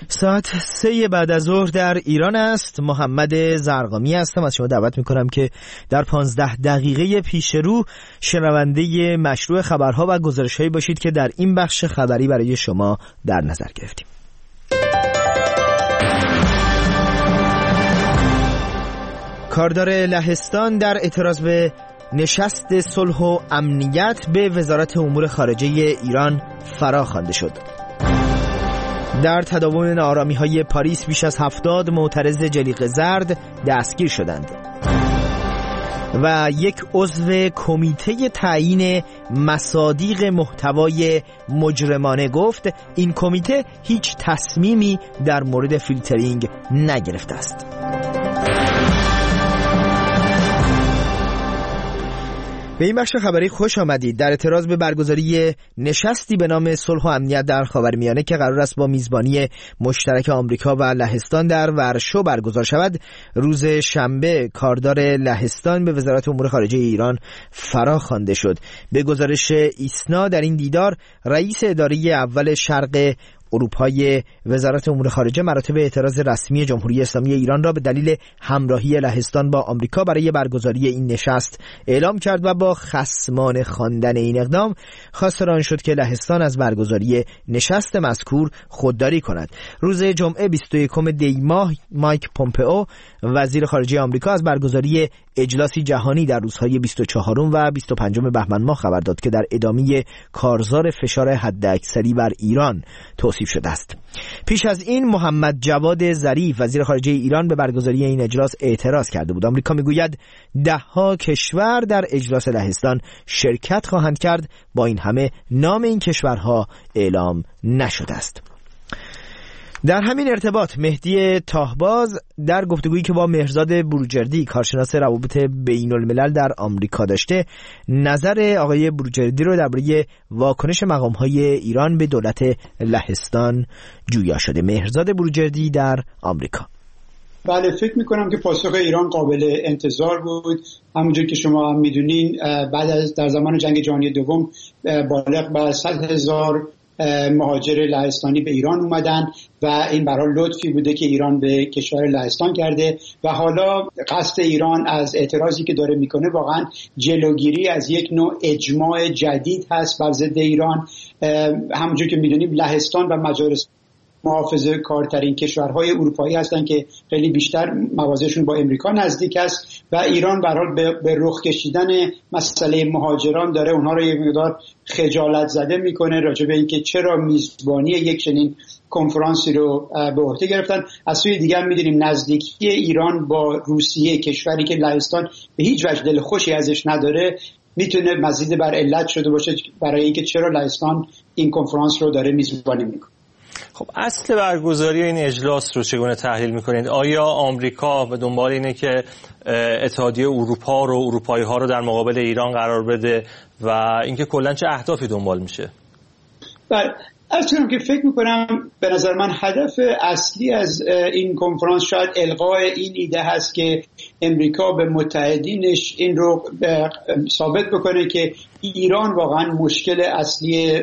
ساعت 3 بعد از ظهر در ایران است. محمد زرقامی هستم. از شما دعوت میکنم که در 15 دقیقه پیش رو شنونده مشروع خبرها و گزارش‌هایی باشید که در این بخش خبری برای شما در نظر گرفتیم. کاردار لهستان در اعتراض به نشست صلح و امنیت به وزارت امور خارجه ایران فرا خوانده شد. در تداوم ناآرامی‌های پاریس بیش از 70 معترض جلیقه زرد دستگیر شدند و یک عضو کمیته تعیین مصادیق محتوای مجرمانه گفت این کمیته هیچ تصمیمی در مورد فیلترینگ نگرفته است. به این بخش خبری خوش آمدید. در اعتراض به برگزاری نشستی به نام صلح و امنیت در خاورمیانه که قرار است با میزبانی مشترک آمریکا و لهستان در ورشو برگزار شود، روز شنبه کاردار لهستان به وزارت امور خارجه ایران فرا خوانده شد. به گزارش ایسنا در این دیدار رئیس اداره اول شرق اروپای وزارت امور خارجه مراتب اعتراض رسمی جمهوری اسلامی ایران را به دلیل همراهی لهستان با آمریکا برای برگزاری این نشست اعلام کرد و با خصمانه خواندن این اقدام خواستار آن شد که لهستان از برگزاری نشست مذکور خودداری کند. روز جمعه 21 دی ماه مایک پومپئو وزیر خارجه آمریکا از برگزاری اجلاسی جهانی در روزهای 24 و 25 بهمن ماه خبر داد که در ادامه کارزار فشار حداکثری بر ایران توصیف شده است. پیش از این محمد جواد ظریف وزیر خارجه ایران به برگزاری این اجلاس اعتراض کرده بود. آمریکا میگوید 10 کشور در اجلاس لهستان شرکت خواهند کرد، با این همه نام این کشورها اعلام نشده است. در همین ارتباط مهدی تاهباز در گفتگویی که با مهرزاد بروجردی کارشناس روابط بین الملل در آمریکا داشته، نظر آقای بروجردی رو درباره واکنش مقام‌های ایران به دولت لهستان جویا شده. مهرزاد بروجردی در آمریکا: بله، فکر میکنم که پاسخ ایران قابل انتظار بود. همونجور که شما هم میدونین بعد از در زمان جنگ جهانی دوم بالغ بر 100,000 مهاجر لهستانی به ایران اومدن و این برای لطفی بوده که ایران به کشور لهستان کرده و حالا قصد ایران از اعتراضی که داره میکنه واقعا جلوگیری از یک نوع اجماع جدید هست بر ضد ایران. همونجور که میدونیم لهستان و مجارستان محافظه کارترین کشورهای اروپایی هستند که خیلی بیشتر موازهشون با امریکا نزدیک است و ایران به هر حال به رخ کشیدن مسئله مهاجران داره اونها رو یک مقدار خجالت زده میکنه راجع به اینکه چرا میزبانی یک چنین کنفرانسی رو به عهده گرفتن. از سوی دیگر میدونیم نزدیکی ایران با روسیه، کشوری که لهستان به هیچ وجه دل خوشی ازش نداره، میتونه مزید بر علت شده باشه برای اینکه چرا لهستان این کنفرانس رو داره میزبانی میکنه. خب اصل برگزاری این اجلاس رو چگونه تحلیل میکنید؟ آیا آمریکا به دنبال اینه که اتحادیه اروپا رو، اروپایی ها رو در مقابل ایران قرار بده و اینکه کلا چه اهدافی دنبال میشه؟ بله، البته که فکر میکنم به نظر من هدف اصلی از این کنفرانس شاید القای این ایده هست که امریکا به متحدینش این رو ثابت بکنه که ایران واقعا مشکل اصلی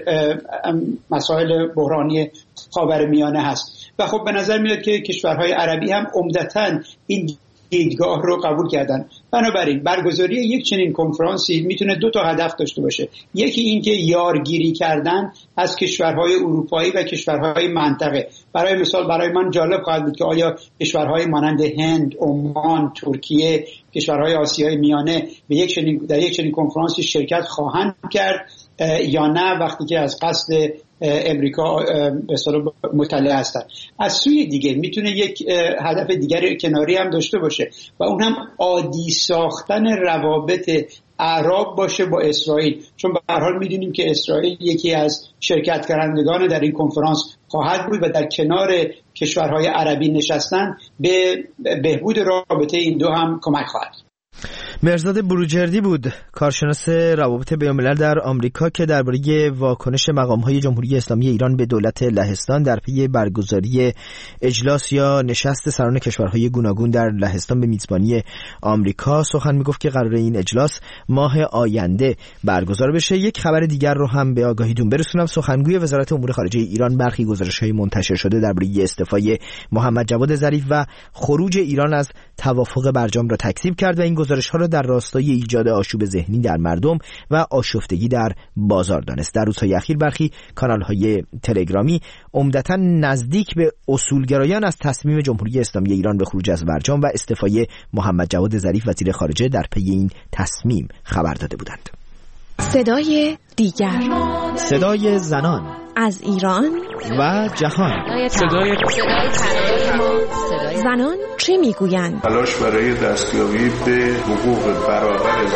مسائل بحرانی خاورمیانه هست و خب به نظر میاد که کشورهای عربی هم عمدتاً این دیدگاه رو قبول کردن. بنابراین برگزاری یک چنین کنفرانسی میتونه 2 هدف داشته باشه. یکی این که یارگیری کردن از کشورهای اروپایی و کشورهای منطقه. برای مثال برای من جالب خواهد بود که آیا کشورهای مانند هند، عمان، ترکیه، کشورهای آسیای میانه در یک چنین کنفرانسی شرکت خواهند کرد یا نه، وقتی که از قصد امریکا به اصطلاح مطلع هستند. از سوی دیگه میتونه یک هدف دیگر کناری هم داشته باشه و اون هم عادی ساختن روابط عرب باشه با اسرائیل، چون به هر حال میدونیم که اسرائیل یکی از شرکت کنندگان در این کنفرانس خواهد بود و در کنار کشورهای عربی نشستن به بهبود رابطه این دو هم کمک خواهد. مرزاد بروجردی بود، کارشناس روابط بین‌الملل در آمریکا، که درباره واکنش مقام‌های جمهوری اسلامی ایران به دولت لهستان در پی برگزاری اجلاس یا نشست سران کشورهای گوناگون در لهستان به میزبانی آمریکا سخن میگفت که قراره این اجلاس ماه آینده برگزار بشه. یک خبر دیگر رو هم به آگاهیتون برسونم. سخنگوی وزارت امور خارجه ایران برخی گزارش‌های منتشر شده درباره استعفای محمد جواد ظریف و خروج ایران از توافق برجام را تکذیب کرد و این گزارش‌ها را در راستای ایجاد آشوب ذهنی در مردم و آشفتگی در بازار دانست. در روزهای اخیر برخی کانال‌های تلگرامی عمدتاً نزدیک به اصولگرایان از تصمیم جمهوری اسلامی ایران به خروج از برجام و استعفای محمد جواد ظریف وزیر خارجه در پی این تصمیم خبر داده بودند. صدای دیگر، صدای زنان از ایران و جهان. صدای زنان چه میگویند؟ تلاش برای دستیابی به حقوق برابر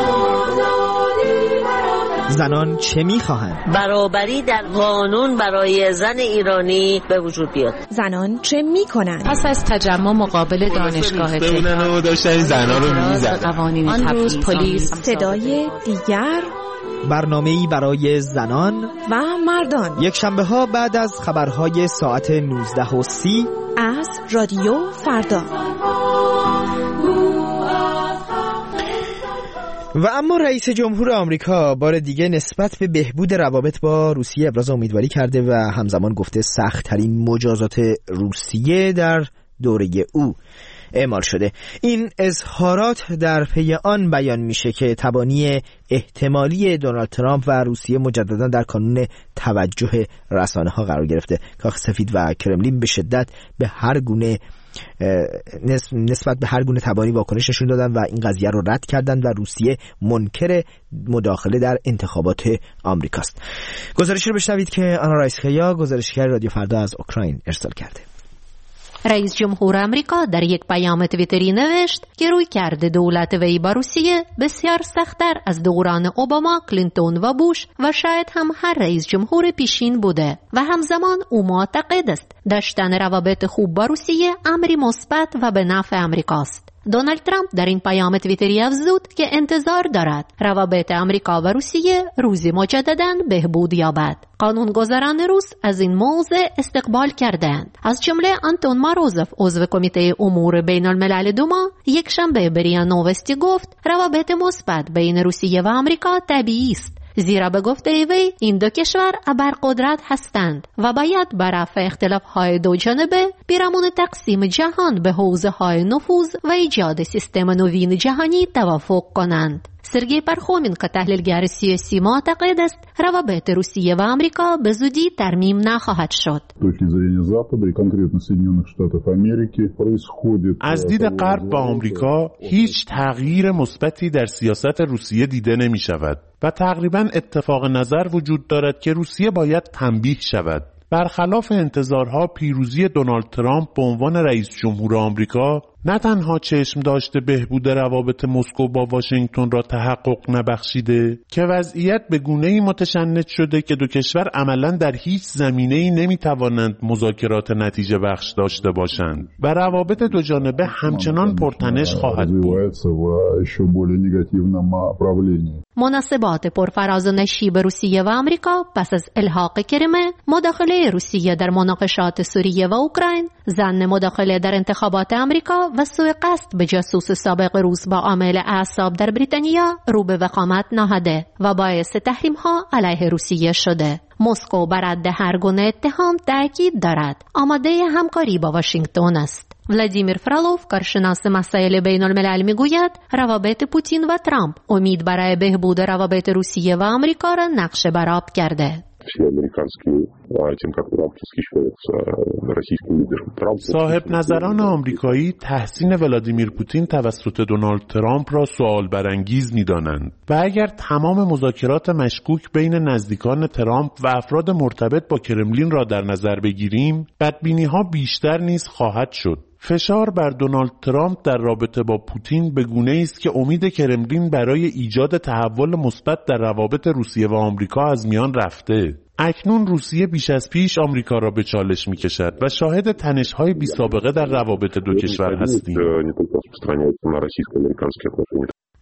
زنان چه میخواهند؟ برابری در قانون برای زن ایرانی به وجود بیاد. زنان چه میکنند؟ پس از تجمع مقابل دانشگاه تهران داشتن زنان رو میزدن. آن روز پلیس. صدای دیگر، برنامه‌ای برای زنان و مردان، یک شنبه ها بعد از خبرهای ساعت 19:30 از رادیو فردا. و اما رئیس جمهور آمریکا بار دیگه نسبت به بهبود روابط با روسیه ابراز امیدواری کرده و همزمان گفته سخت‌ترین مجازات روسیه در دوره او اعمال شده. این اظهارات در پی آن بیان میشه که تبانی احتمالی دونالد ترامپ و روسیه مجددا در کانون توجه رسانه‌ها قرار گرفته. کاخ سفید و کرملین به شدت به هر گونه نسبت به هر گونه تبانی واکنش نشون دادن و این قضیه رو رد کردن و روسیه منکر مداخله در انتخابات آمریکاست. گزارشی رو بشنوید که آنا رایسکایا، گزارشگر رادیو فردا از اوکراین ارسال کرده. رئیس جمهور آمریکا در یک پیام توییتری نوشت که رویکرد دولت وی با روسیه بسیار سخت‌تر از دوران اوباما، کلینتون و بوش و شاید هم هر رئیس جمهور پیشین بوده و همزمان او معتقد است داشتن روابط خوب با روسیه امری مثبت و به نفع آمریکاست. دونالد ترامپ در این پیام توییتری افزود که انتظار دارد روابط آمریکا و روسیه روزی مجدداً بهبود یابد. قانونگذاران روس از این موضوع استقبال کردند. از جمله آنتون ماروزف، عضو کمیته امور بین الملل دوما، یک شنبه به ریا نووستی گفت روابط مثبت بین روسیه و آمریکا طبیعی است، زیرا به گفته وی این دو کشور ابرقدرت هستند و باید بر رفع اختلاف‌های دو جانبه پیرامون تقسیم جهان به حوزه‌های نفوذ و ایجاد سیستم نوین جهانی توافق کنند. سرگئی پرخومین که تحلیلگر سیاسی معتقد است روابط روسیه و آمریکا به زودی ترمیم نخواهد شد. از دید غرب و آمریکا هیچ تغییر مثبتی در سیاست روسیه دیده نمی شود و تقریباً اتفاق نظر وجود دارد که روسیه باید تنبیه شود. برخلاف انتظارها پیروزی دونالد ترامپ به عنوان رئیس جمهور آمریکا نه تنها چشم داشته بهبود روابط مسکو با واشنگتن را تحقق نبخشیده که وضعیت به گونه‌ای متشنج شده که دو کشور عملاً در هیچ زمینه‌ای نمی‌توانند مذاکرات نتیجه بخش داشته باشند و روابط دو جانبه همچنان پرتنش خواهد بود. مناسبات پرفراز و نشیب روسیه و آمریکا پس از الحاق کریمه، مداخله روسیه در مناقشات سوریه و اوکراین، ظن مداخله در انتخابات آمریکا و سوء قصد به جاسوس سابق روس با عامل اعصاب در بریتانیا رو به وخامت نهاده و باعث تحریم‌ها علیه روسیه شده. مسکو بر رد هر گونه اتهام تاکید دارد، آماده همکاری با واشنگتن است. ولادیمیر فرالوف، کارشناس مسائل بین الملل، میگوید روابط پوتین و ترامپ امید برای بهبود روابط روسیه و آمریکا را نقشه برآب کرده. صاحب نظران آمریکایی تحسین ولادیمیر پوتین توسط دونالد ترامپ را سوال برانگیز می‌دانند و اگر تمام مذاکرات مشکوک بین نزدیکان ترامپ و افراد مرتبط با کرملین را در نظر بگیریم، بدبینی‌ها بیشتر نیز خواهد شد. فشار بر دونالد ترامپ در رابطه با پوتین به گونه‌ای است که امید کرملین برای ایجاد تحول مثبت در روابط روسیه و آمریکا از میان رفته. اکنون روسیه بیش از پیش آمریکا را به چالش می‌کشد و شاهد تنش‌های بی‌سابقه در روابط دو کشور هستیم.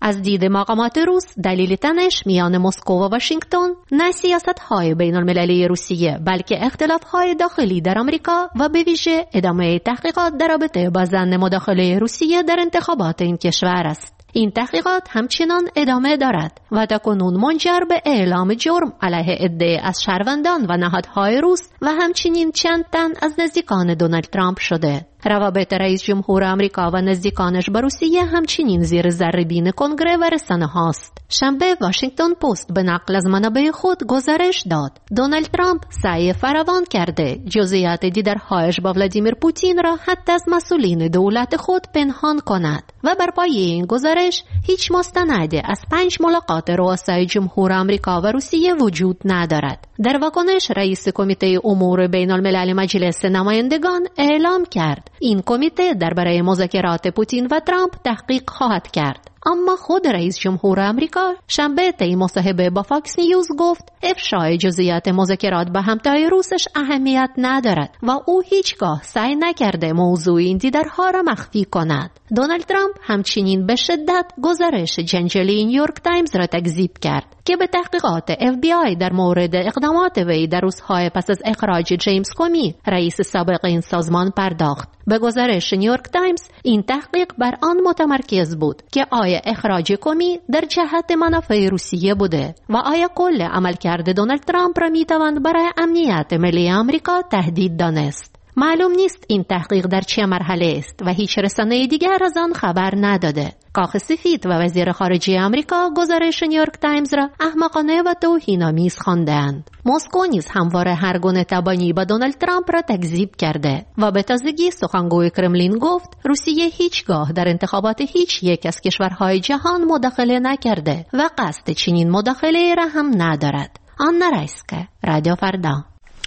از دید مقامات روس دلیل تنش میان مسکو و واشنگتن نه سیاست‌های بین المللی روسیه بلکه اختلاف‌های داخلی در آمریکا و به ویژه ادامه تحقیقات در رابطه با ظن مداخله روسیه در انتخابات این کشور است. این تحقیقات همچنان ادامه دارد و تاکنون منجر به اعلام جرم علیه عده از شهروندان و نهادهای روس و همچنین چند تن از نزدیکان دونالد ترامپ شده. روابط رئیس جمهور آمریکا و نزدیکانش با روسیه همچنین زیر ذره‌بین کنگره و رسانه هاست. شنبه واشنگتن پست به نقل از منابع خود گزارش داد دونالد ترامپ سعی فراوان کرده جزئیات دیدارهایش با ولادیمیر پوتین را حتی از مسئولین دولت خود پنهان کند و بر پایه این گزارش هیچ مستندی از 5 ملاقات رؤسای جمهور آمریکا و روسیه وجود ندارد. در واکنش رئیس کمیته امور بین الملل مجلس نمایندگان اعلام کرد این کمیته درباره مذاکرات پوتین و ترامپ تحقیق خواهد کرد. اما خود رئیس جمهور آمریکا شنبه طی مصاحبه با فاکس نیوز گفت افشای جزئیات مذاکرات با همتای روسش اهمیت ندارد و او هیچگاه سعی نکرده موضوع این دیدارها را مخفی کند. دونالد ترامپ همچنین به شدت گزارش جنجالی نیویورک تایمز را تکذیب کرد که به تحقیقات FBI در مورد اقدامات وی در روزهای پس از اخراج جیمز کومی رئیس سابق این سازمان پرداخت. به گزارش نیویورک تایمز این تحقیق بر آن متمرکز بود که آیا اخراج کومی در جهت منافع روسیه بوده و آیا کل عملکرد دونالد ترامپ را میتوان برای امنیت ملی آمریکا تهدید دانست. معلوم نیست این تحقیق در چه مرحله است و هیچ رسانه دیگر از آن خبر نداده. کاخ سفید و وزیر خارجه آمریکا گزارش نیویورک تایمز را احمقانه و توهین‌آمیز خواندند. مسکو نیز همواره هر گونه تبانی با دونالد ترامپ را تکذیب کرده و به تازگی سخنگوی کرملین گفت روسیه هیچگاه در انتخابات هیچ یک از کشورهای جهان مداخله نکرده و قصد چنین مداخله را هم ندارد. آنا رایسکا، رادیو فردا.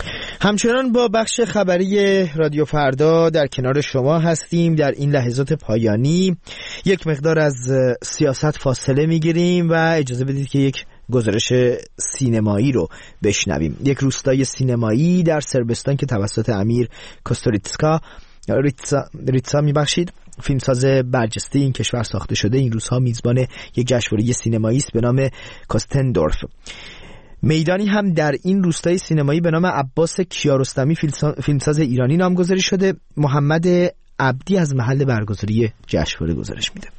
همچنان با بخش خبری رادیو فردا در کنار شما هستیم. در این لحظات پایانی یک مقدار از سیاست فاصله میگیریم و اجازه بدید که یک گزارش سینمایی رو بشنویم. یک روستای سینمایی در صربستان که توسط امیر کوستوریتسا فیلمساز برجسته این کشور ساخته شده، این روزها میزبان یک جشنواره سینمایی است به نام کوستندورف. میدانی هم در این روستای سینمایی به نام عباس کیارستمی فیلمساز ایرانی نامگذاری شده. محمد عبدی از محل برگزاری جشنواره گزارش میده.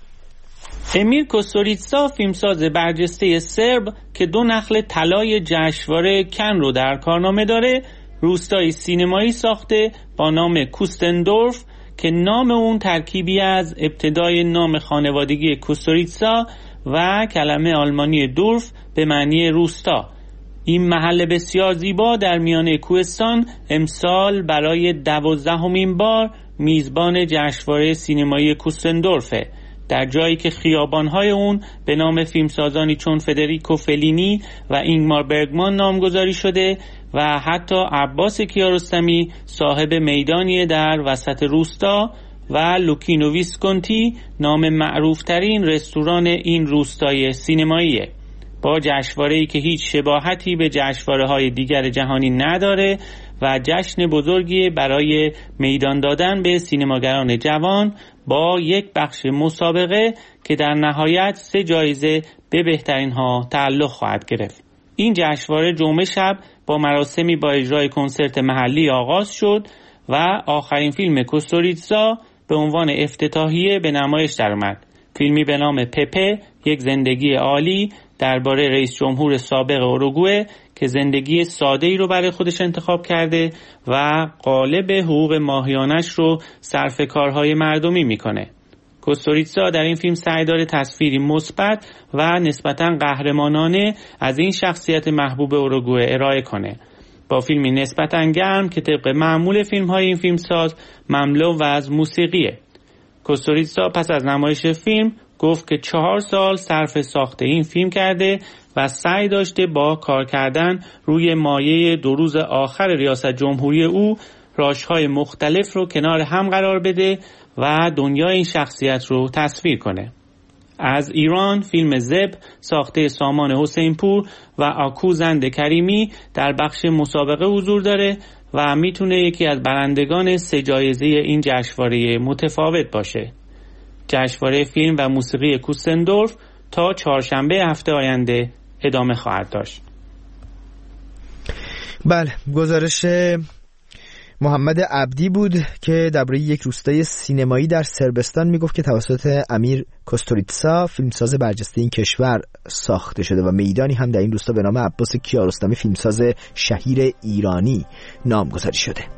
امیر کوستوریتسا فیلمساز برجسته سرب که 2 نخل طلای جشنواره کن رو در کارنامه داره، روستای سینمایی ساخته با نام کوستندورف که نام اون ترکیبی از ابتدای نام خانوادگی کوستوریتسا و کلمه آلمانی دورف به معنی روستا. این محل بسیار زیبا در میانه کوهستان امسال برای 12مین بار میزبان جشنواره سینمایی کوستندورفه، در جایی که خیابان‌های اون به نام فیلمسازانی چون فدریکو فلینی و اینگمار برگمان نامگذاری شده و حتی عباس کیارستمی صاحب میدانی در وسط روستا و لوکینو ویسکونتی نام معروفترین رستوران این روستای سینماییه. با جشنواره‌ای که هیچ شباهتی به جشنواره‌های دیگر جهانی نداره و جشن بزرگی برای میدان دادن به سینماگران جوان با یک بخش مسابقه که در نهایت 3 جایزه به بهترین ها تعلق خواهد گرفت. این جشنواره جمعه شب با مراسمی با اجرای کنسرت محلی آغاز شد و آخرین فیلم کوستوریتسا به عنوان افتتاحیه به نمایش درآمد. فیلمی به نام پپه، یک زندگی عالی درباره رئیس جمهور سابق اوروگوئه که زندگی ساده‌ای رو برای خودش انتخاب کرده و غالب حقوق ماهیانش رو صرف کارهای مردمی میکنه. کوستوریتسا در این فیلم سعی داره تصویری مثبت و نسبتاً قهرمانانه از این شخصیت محبوب اوروگوئه ارائه کنه. با فیلمی نسبتاً گرم که طبق معمول فیلم‌های این فیلمساز مملو و از موسیقیه. کوستوریتسا پس از نمایش فیلم گفت که 4 سال صرف ساخت این فیلم کرده و سعی داشته با کار کردن روی مایه 2 روز آخر ریاست جمهوری او راشهای مختلف رو کنار هم قرار بده و دنیای این شخصیت رو تصویر کنه. از ایران فیلم زب ساخته سامان حسین پور و آکو زند کریمی در بخش مسابقه حضور داره و میتونه یکی از برندگان 3 جایزه این جشنواره متفاوت باشه. جشنواره فیلم و موسیقی کوستندورف تا چهارشنبه هفته آینده ادامه خواهد داشت. بله، گزارش محمد عبدی بود که درباره یک روستای سینمایی در صربستان میگفت که توسط امیر کوستوریتسا فیلمساز برجسته این کشور ساخته شده و میدانی هم در این روستا به نام عباس کیارستمی فیلمساز شهیر ایرانی نامگذاری شده.